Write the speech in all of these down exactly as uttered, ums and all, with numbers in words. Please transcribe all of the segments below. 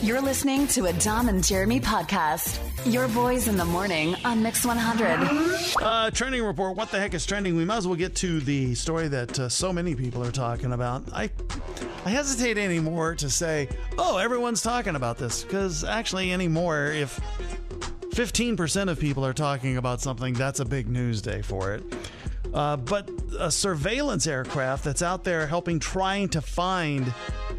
You're listening to a Dom and Jeremy podcast. Your boys in the morning on Mix one hundred. Uh, trending report. What the heck is trending? We might as well get to the story that uh, so many people are talking about. I I hesitate anymore to say, oh, everyone's talking about this. Because actually anymore, if fifteen percent of people are talking about something, that's a big news day for it. Uh, but a surveillance aircraft that's out there helping, trying to find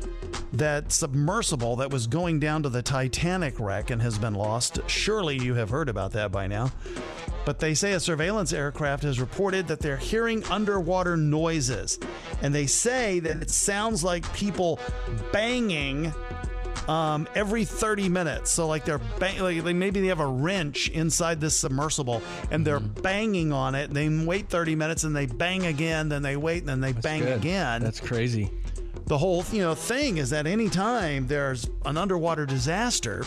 that submersible that was going down to the Titanic wreck and has been lost. Surely you have heard about that by now. But they say a surveillance aircraft has reported that they're hearing underwater noises. And they say that it sounds like people banging um, every thirty minutes. So like they're bang- like maybe they have a wrench inside this submersible and they're mm-hmm. banging on it. They wait thirty minutes and they bang again. Then they wait and then they That's bang good. again. That's crazy. The whole you know thing is that anytime there's an underwater disaster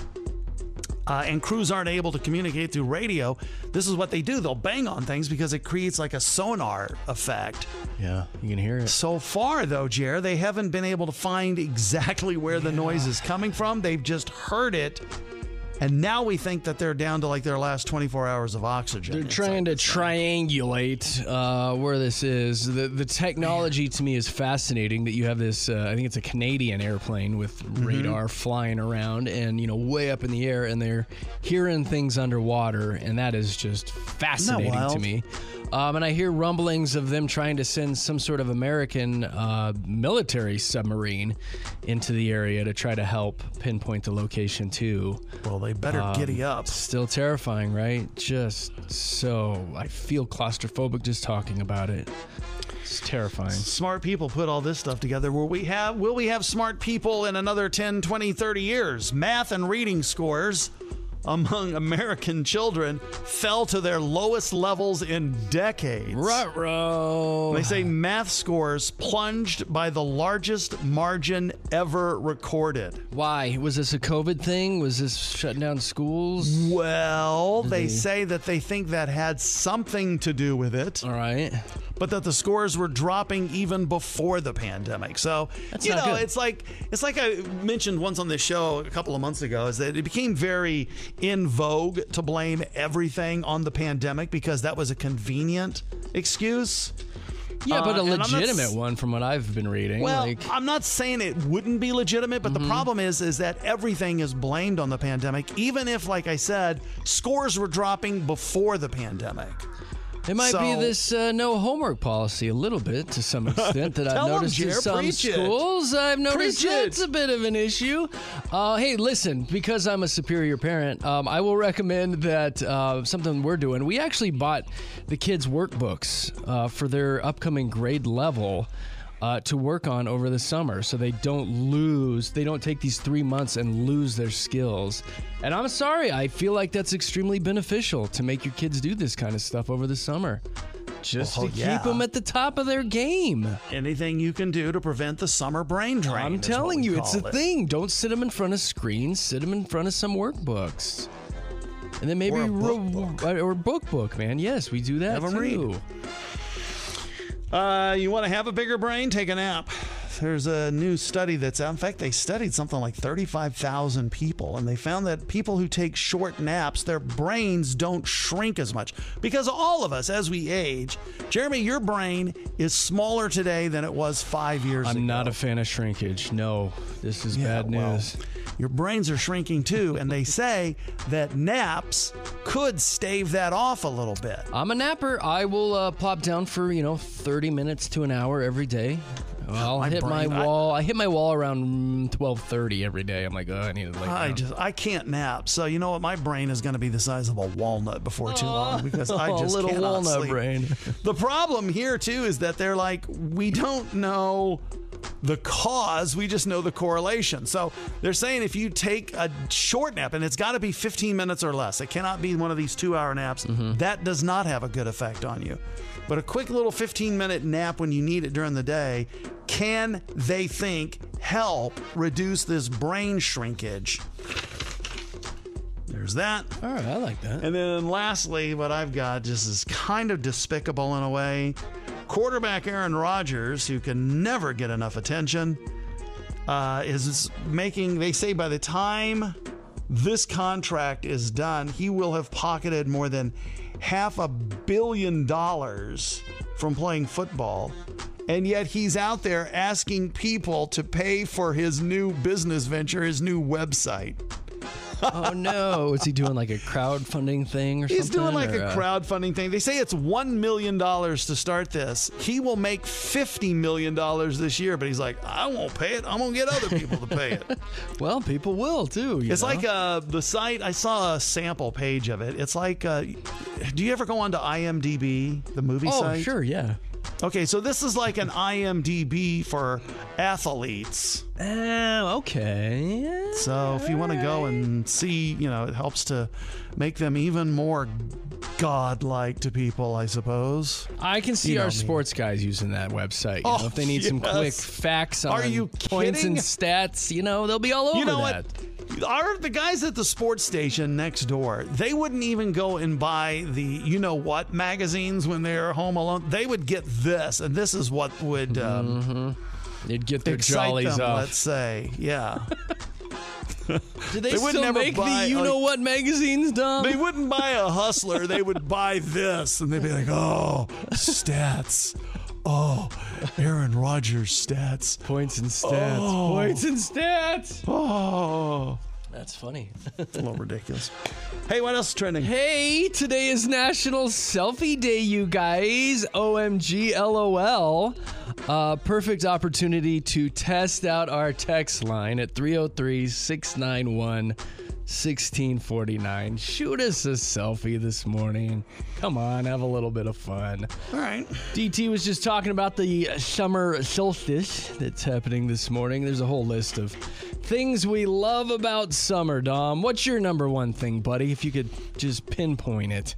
uh, and crews aren't able to communicate through radio, this is what they do. They'll bang on things because it creates like a sonar effect. Yeah, you can hear it. So far, though, Jer, they haven't been able to find exactly where yeah. the noise is coming from. They've just heard it. And now we think that they're down to like their last twenty-four hours of oxygen. They're trying to triangulate uh, where this is. The the technology to me is fascinating that you have this, uh, I think it's a Canadian airplane with mm-hmm. radar flying around and, you know, way up in the air, and they're hearing things underwater, and that is just fascinating to me. Um, and I hear rumblings of them trying to send some sort of American uh, military submarine into the area to try to help pinpoint the location too. Well, they better um, giddy up. Still terrifying, right? Just so I feel claustrophobic just talking about it. It's terrifying. Smart people put all this stuff together. Will we have will we have smart people in another ten, twenty, thirty years? Math and reading scores among American children fell to their lowest levels in decades. Ruh-roh. They say math scores plunged by the largest margin ever recorded. Why? Was this a COVID thing? Was this shutting down schools? Well, they say that they think that had something to do with it. All right. But that the scores were dropping even before the pandemic. So, That's you not know, good. it's like it's like I mentioned once on this show a couple of months ago, is that it became very in vogue to blame everything on the pandemic because that was a convenient excuse. Yeah, but a uh, legitimate not, one from what I've been reading. Well, like, I'm not saying it wouldn't be legitimate, but mm-hmm. the problem is is that everything is blamed on the pandemic, even if, like I said, scores were dropping before the pandemic. It might so, be this uh, no homework policy a little bit to some extent that I've noticed them, in Jer, some schools. It. I've noticed preach that's it. a bit of an issue. Uh, hey, listen, because I'm a superior parent, um, I will recommend that uh, something we're doing. We actually bought the kids' workbooks uh, for their upcoming grade level. Uh, to work on over the summer so they don't lose, they don't take these three months and lose their skills. And I'm sorry, I feel like that's extremely beneficial to make your kids do this kind of stuff over the summer. Just well, to yeah. keep them at the top of their game. Anything you can do to prevent the summer brain drain. I'm telling you, it's a it. thing. Don't sit them in front of screens, sit them in front of some workbooks. And then maybe or a book, ro- book. or book book, man. Yes, we do that Have 'em too. read. Uh, you want to have a bigger brain? Take a nap. There's a new study that's out. In fact, they studied something like thirty-five thousand people, and they found that people who take short naps, their brains don't shrink as much. Because all of us, as we age, Jeremy, your brain is smaller today than it was five years I'm ago. I'm not a fan of shrinkage. No, this is yeah, bad news. Well, your brains are shrinking too, and they say that naps could stave that off a little bit. I'm a napper. I will uh, plop down for, you know, thirty minutes to an hour every day. I'll my hit brain, my wall. I, I hit my wall around twelve thirty every day. I'm like, oh, I need to lay I down. just I can't nap. So you know what? My brain is going to be the size of a walnut before too long because I just a little cannot walnut sleep. brain. The problem here too is that they're like, we don't know the cause, we just know the correlation. So they're saying if you take a short nap, and it's got to be fifteen minutes or less, it cannot be one of these two-hour naps, mm-hmm. that does not have a good effect on you. But a quick little fifteen-minute nap when you need it during the day can, they think, help reduce this brain shrinkage. There's that. All right, I like that. And then lastly, what I've got just is kind of despicable in a way. Quarterback Aaron Rodgers, who can never get enough attention, uh, is making, they say by the time this contract is done, he will have pocketed more than half a billion dollars from playing football. And yet he's out there asking people to pay for his new business venture, his new website. Oh, no. Is he doing like a crowdfunding thing or He's something? doing like or, a uh, crowdfunding thing. They say it's one million dollars to start this. He will make fifty million dollars this year, but he's like, I won't pay it. I'm going to get other people to pay it. Well, people will too. You It's know? like uh, the site, I saw a sample page of it. It's like, uh, do you ever go onto I M D B, the movie Oh, site? sure, yeah. Okay, so this is like an I M D B for athletes. Oh, okay. So if you want to go and see, you know, it helps to make them even more godlike to people, I suppose. I can see You know our me. sports guys using that website. You Oh, know, if they need some yes. quick facts on Are you points kidding? and stats, you know, they'll be all over You know that. what? Our, the guys at the sports station next door, they wouldn't even go and buy the you know what magazines when they're home alone. They would get this, and this is what would um, Mm-hmm. They'd get their excite jollies them, off. let's say. Yeah. Do they, they would still never make buy, the you like- know what magazines, Dom? They wouldn't buy a Hustler. They would buy this, and they'd be like, oh, stats. Oh, Aaron Rodgers stats. Points and stats. Oh. Points and stats. Oh. That's funny. It's a little ridiculous. Hey, what else is trending? Hey, today is National Selfie Day, you guys. O M G, LOL. Uh, perfect opportunity to test out our text line at three oh three, six nine one, one six four nine. Shoot us a selfie this morning. Come on, have a little bit of fun. All right. D T was just talking about the summer solstice that's happening this morning. There's a whole list of things we love about summer, Dom. What's your number one thing, buddy, if you could just pinpoint it?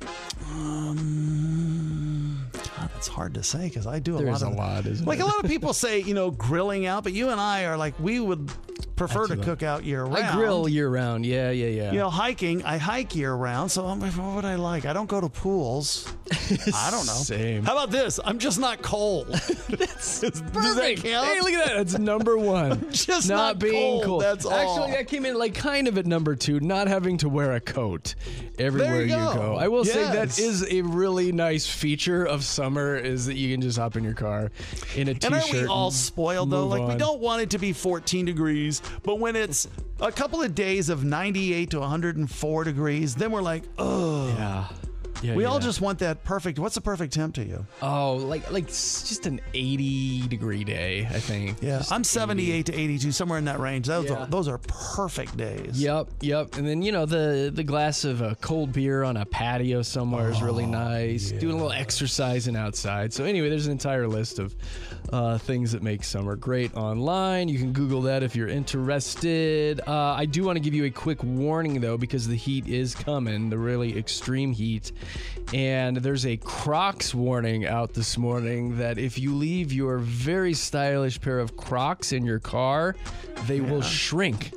Um, God, that's hard to say because I do a There's lot a of lot, isn't like it? a lot of people say, you know, grilling out, but you and I are like we would prefer I to do. cook out year round. I grill year round. Yeah, yeah, yeah. You know, hiking, I hike year round, so I'm like, what would I like? I don't go to pools. I don't know. Same. How about this? I'm just not cold. Does that Perfect. count? Hey, look at that. That's number one. just not, not being cold, cold. that's all. Actually, that came in like kind of at number two, not having to wear a coat everywhere There you you go. go. I will say that Yes. is a really nice feature of summer is that you can just hop in your car in a t-shirt. And aren't we all and spoiled though? move Like we on. don't want it to be fourteen degrees, but when it's a couple of days of ninety-eight to one hundred four degrees, then we're like, oh. Yeah. Yeah, We all yeah. just want that perfect. What's the perfect temp to you? Oh, like like s- just an eighty degree day, I think. Yeah, Just I'm eighty. seventy-eight to eighty-two, somewhere in that range. Those Yeah. are those are perfect days. Yep, yep. And then, you know, the the glass of uh, cold beer on a patio somewhere is really nice. Doing a little exercising outside. So anyway, there's an entire list of uh, things that make summer great online. You can Google that if you're interested. Uh, I do want to give you a quick warning, though, because the heat is coming, the really extreme heat. And there's a Crocs warning out this morning that if you leave your very stylish pair of Crocs in your car, they will shrink.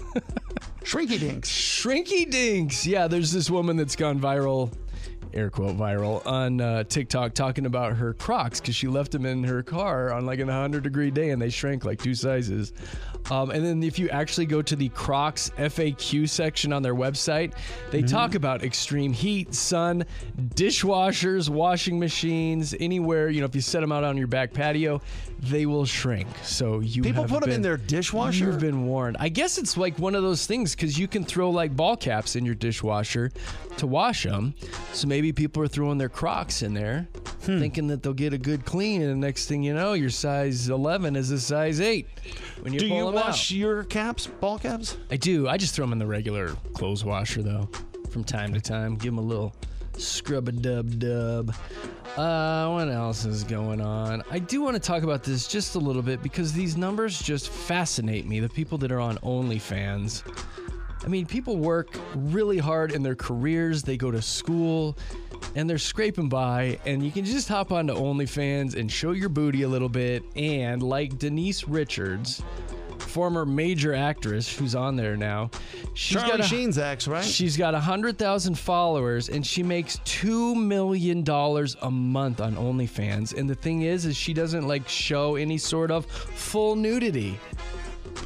Shrinky dinks. Shrinky dinks. Yeah, there's this woman that's gone viral, air quote viral, on uh, TikTok talking about her Crocs because she left them in her car on like an one hundred degree day and they shrank like two sizes. Um, and then if you actually go to the Crocs F A Q section on their website, they Mm-hmm. talk about extreme heat, sun, dishwashers, washing machines, anywhere, you know, if you set them out on your back patio, they will shrink. So you People have put them in been- their dishwasher? You've been warned. I guess it's like one of those things because you can throw like ball caps in your dishwasher to wash them. So maybe people are throwing their Crocs in there, Hmm. thinking that they'll get a good clean, and the next thing you know, your size eleven is a size eight. When you Do pull you them wash out. your caps, ball caps? I do. I just throw them in the regular clothes washer though, from time to time. Give them a little scrub a dub dub. Uh, what else is going on? I do want to talk about this just a little bit because these numbers just fascinate me. The people that are on OnlyFans. I mean, people work really hard in their careers. They go to school and they're scraping by, and you can just hop onto OnlyFans and show your booty a little bit. And like Denise Richards, former major actress who's on there now, she's Charlie got a, Sheen's ex, right? She's got one hundred thousand followers, and she makes two million dollars a month on OnlyFans. And the thing is, is she doesn't like show any sort of full nudity.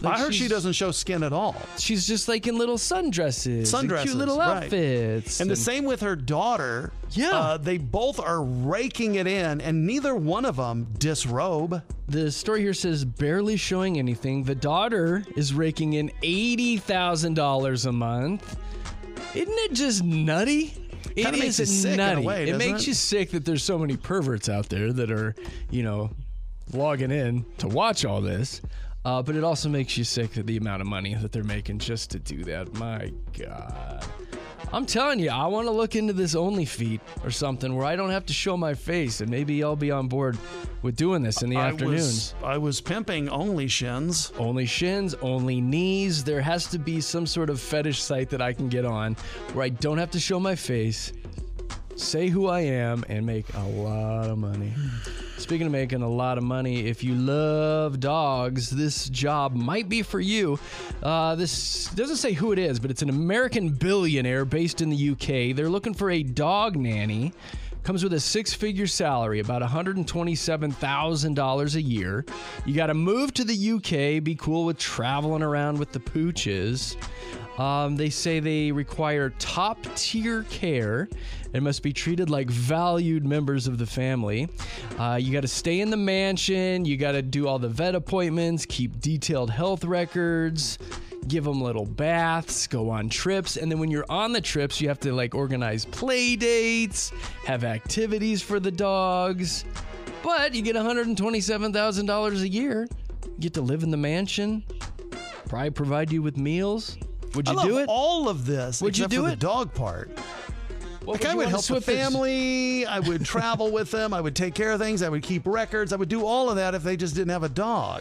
I heard she she's- doesn't show skin at all. She's just like in little sundresses, and Sundresses, cute little right. outfits, And the same with her daughter. Yeah. Uh, they both are raking it in, and neither one of them disrobe. The story here says barely showing anything. The daughter is raking in eighty thousand dollars a month. Isn't it just nutty? It Kinda makes you is sick in a nutty. way, it doesn't makes it? you sick that there's so many perverts out there that are, you know, logging in to watch all this. Uh, but it also makes you sick at the amount of money that they're making just to do that. My God. I'm telling you, I want to look into this OnlyFeet or something where I don't have to show my face, and maybe I'll be on board with doing this in the I afternoons. was, I was pimping only shins. Only shins, only knees. There has to be some sort of fetish site that I can get on where I don't have to show my face, say who I am, and make a lot of money. Speaking of making a lot of money, if you love dogs, this job might be for you. Uh, this doesn't say who it is, but it's an American billionaire based in the U K. They're looking for a dog nanny. Comes with a six-figure salary, about one hundred twenty-seven thousand dollars a year. You got to move to the U K, be cool with traveling around with the pooches. Um, they say they require top-tier care and must be treated like valued members of the family. Uh, you got to stay in the mansion. You got to do all the vet appointments, keep detailed health records, give them little baths, go on trips. And then when you're on the trips, you have to like organize play dates, have activities for the dogs. But you get one hundred twenty-seven thousand dollars a year. You get to live in the mansion, probably provide you with meals. Would you I love do it? all of this Would you except do for it? the dog part. What Like I you would want to help the swip this- family. I would travel with them. I would take care of things. I would keep records. I would do all of that if they just didn't have a dog.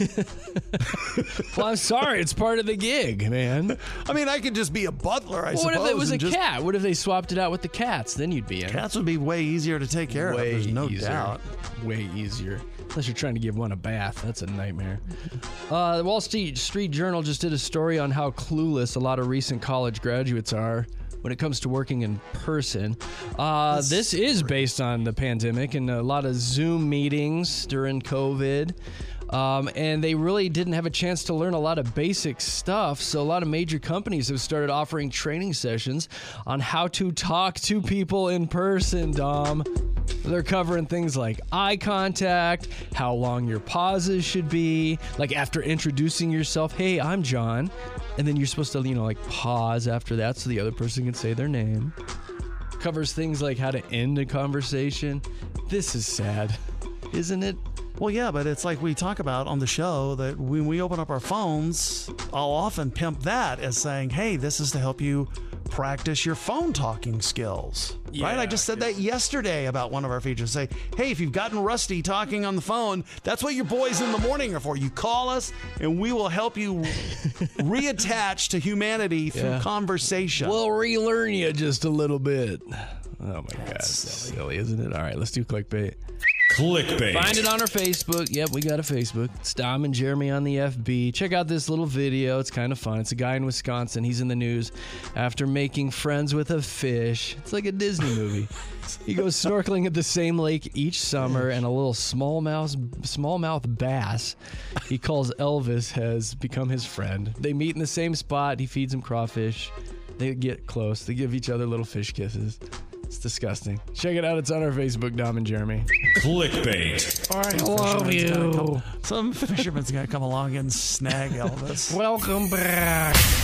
Well, I'm sorry, it's part of the gig, man. I mean, I could just be a butler, I Well, suppose. what if it was a and just- cat? What if they swapped it out with the cats? Then you'd be in. Cats would be way easier to take care Way of. There's no easier. doubt. Way easier. Unless you're trying to give one a bath. That's a nightmare. Uh, the Wall Street, Street Journal just did a story on how clueless a lot of recent college graduates are when it comes to working in person. Uh, this is based on the pandemic and a lot of Zoom meetings during COVID. Um, and they really didn't have a chance to learn a lot of basic stuff. So a lot of major companies have started offering training sessions on how to talk to people in person, Dom. They're covering things like eye contact, how long your pauses should be, like after introducing yourself, hey, I'm John. And then you're supposed to, you know, like pause after that so the other person can say their name. Covers things like how to end a conversation. This is sad, isn't it? Well, yeah, but it's like we talk about on the show that when we open up our phones, I'll often pimp that as saying, hey, this is to help you practice your phone talking skills. Right? I Yeah, just said that yesterday about one of our features. Say, hey, if you've gotten rusty talking on the phone, that's what your boys in the morning are for. You call us and we will help you reattach to humanity through Yeah. conversation. We'll relearn you just a little bit. Oh my God, that's silly, isn't it? All right, let's do clickbait. Clickbait. Find it on our Facebook. Yep, we got a Facebook. It's Dom and Jeremy on the F B. Check out this little video. It's kind of fun. It's a guy in Wisconsin. He's in the news after making friends with a fish. It's like a Disney movie. He goes snorkeling at the same lake each summer, and a little smallmouth smallmouth bass he calls Elvis has become his friend. They meet in the same spot. He feeds him crawfish. They get close. They give each other little fish kisses. It's disgusting. Check it out. It's on our Facebook, Dom and Jeremy. Clickbait. All right, love fisherman's gonna you. come- some fisherman's going to come along and snag Elvis. Welcome back.